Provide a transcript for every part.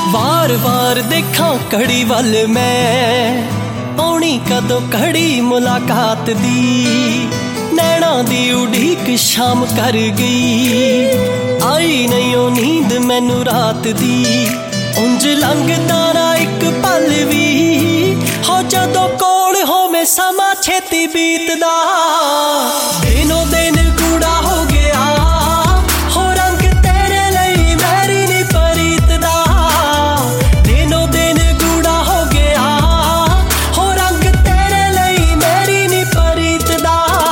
वार वार देखा घड़ी वल मैं, आउणी कदों घड़ी मुलाकात दी। नैना दी उड़ीक शाम कर गई, आई नहीं ओ नींद मैनू रात दी। उंज लंघदा ना एक पल भी, हो जदों कोल होवे समा छेती बीतदा। दिनों दिन कूड़ा हो गया, हो रंग तेरे लई मैरी नी परीत दा। दिनों दिन कूड़ा हो गया, हो रंग तेरे लई मैरी नी परीत दा।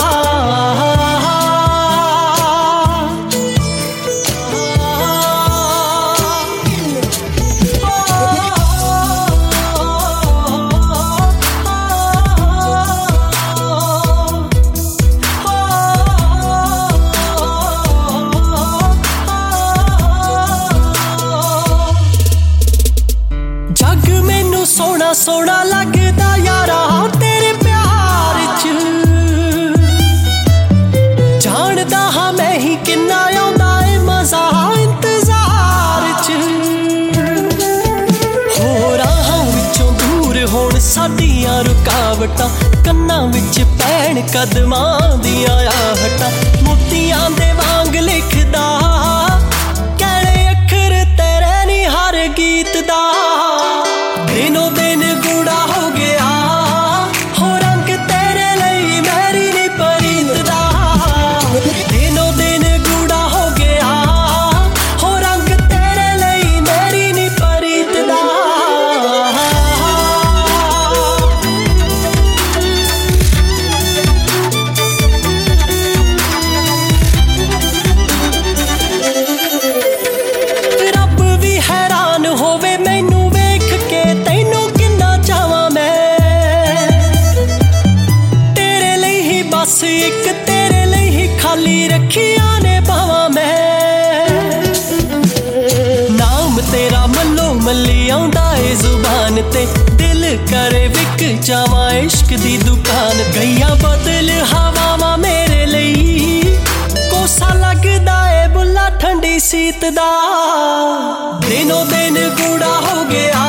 जग मैनू सोना सोना लगदा यारा तेरे प्यार च। जानदा हाँ मैं ही किन्ना आउंदा ए मजा इंतजार च। हो राहां विचों दूर होण साडियां रुकावटां, कन्नां विच पैण कदमां दियां आहटां। मोतियां दे वांग लिखदा कैले अखर तेरे नी हर गीत दा। दिनों दिन कूड़ा हो गया, हो रंग तेरे लई मैरी नी परीत दा। दिनों दिन कूड़ा हो गया, हो रंग तेरे लई मैरी नी परीत दा। रब भी हैरान होवे मैनू वेख के, तैनू किन्ना चावां मैं। तेरे लई ही बस एक तेरे लई ही खाली रखियां ने बावां मैं। नाम तेरा मल्लो मल्ली आउंदा ए जुबान ते, दिल करे विक जावां इश्क दी दुकान। गईयां बदल हवावां मेरे लई, कोसा लगदा ए बुल्ला ठंडी सीत दा। दिनों दिन कूड़ा हो गया,